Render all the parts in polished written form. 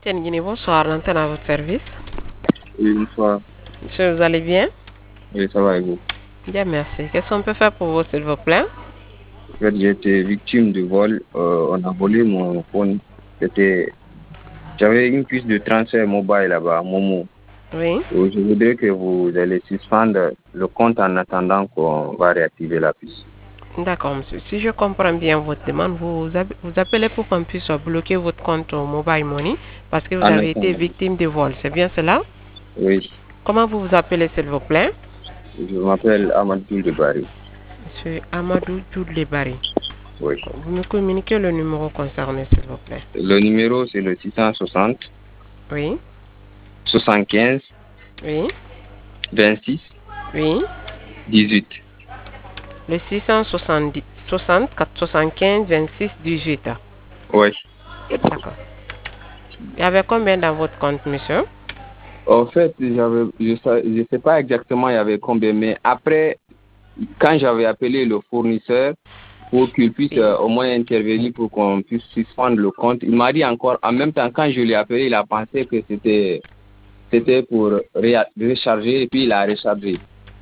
Tiens, Guinée, bonsoir, l'antenne à votre service. Oui, bonsoir. Monsieur, vous allez bien? Oui, ça va et vous? Bien, merci. Qu'est-ce qu'on peut faire pour vous, s'il vous plaît? En fait, j'ai été victime de vol. On a volé mon phone. J'avais une puce de transfert mobile là-bas, Momo. Oui. Je voudrais que vous allez suspendre le compte en attendant qu'on va réactiver la puce. D'accord, monsieur. Si je comprends bien votre demande, vous appelez pour qu'on puisse bloquer votre compte au Mobile Money parce que vous En avez été attendant. victime de vol. C'est bien cela? Oui, Comment vous vous appelez, s'il vous plaît? je m'appelle Amadou de Barry. Monsieur Amadou Djoudlebari. Oui. Vous me communiquez le numéro concerné, s'il vous plaît. Le numéro, c'est le 660 Oui. 75 Oui. 26 Oui. 18. Le 670 60 75 26 18. Oui. D'accord. Il y avait combien dans votre compte, monsieur? En fait, je sais pas exactement il y avait combien, mais après, quand j'avais appelé le fournisseur pour qu'il puisse Oui. au moins intervenir pour qu'on puisse suspendre le compte, il m'a dit encore, en même temps, quand je l'ai appelé, il a pensé que c'était pour recharger et puis il a rechargé.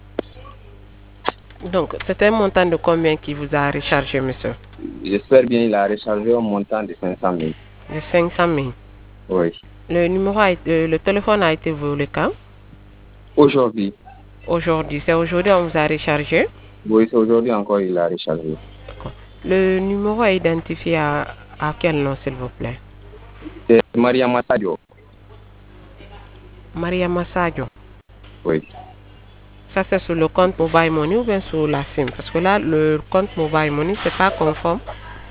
Donc, c'est un montant de combien qui vous a rechargé, monsieur? J'espère bien il a rechargé un montant de 500 000. De 500 000. Oui. Le téléphone a été volé quand? Aujourd'hui. Aujourd'hui. C'est aujourd'hui on vous a rechargé? Oui, c'est aujourd'hui encore il a rechargé. D'accord. Le numéro est identifié à quel nom, s'il vous plaît? C'est Maria Massadio. Maria Massadio. Oui. Ça, c'est sur le compte Mobile Money ou bien sur la SIM? Parce que là, le compte Mobile Money, c'est pas conforme.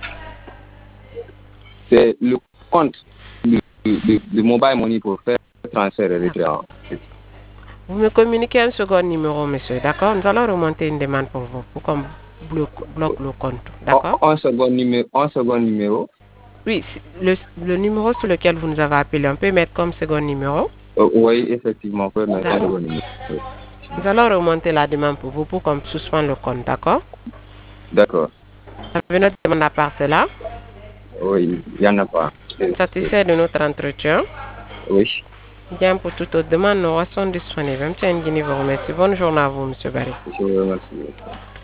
C'est le compte de Mobile Money pour faire le transfert et retrait. Vous me communiquez un second numéro, monsieur, d'accord? Nous allons remonter une demande pour vous, pour qu'on bloque le compte, d'accord? Un second numéro. Oui, le numéro sur lequel vous nous avez appelé, on peut mettre comme second numéro. Oui, effectivement, on peut mettre un D'accord. second numéro. Oui. Nous allons remonter la demande pour vous, pour qu'on suspende le compte, d'accord? D'accord. Vous avez notre demande à part cela. Oui, il n'y en a pas. Satisfait de notre entretien. Oui. Bien, pour toute autre demande, nous restons disponibles. M. Nguini vous remercie. Bonne journée à vous, monsieur Barry. Je vous remercie.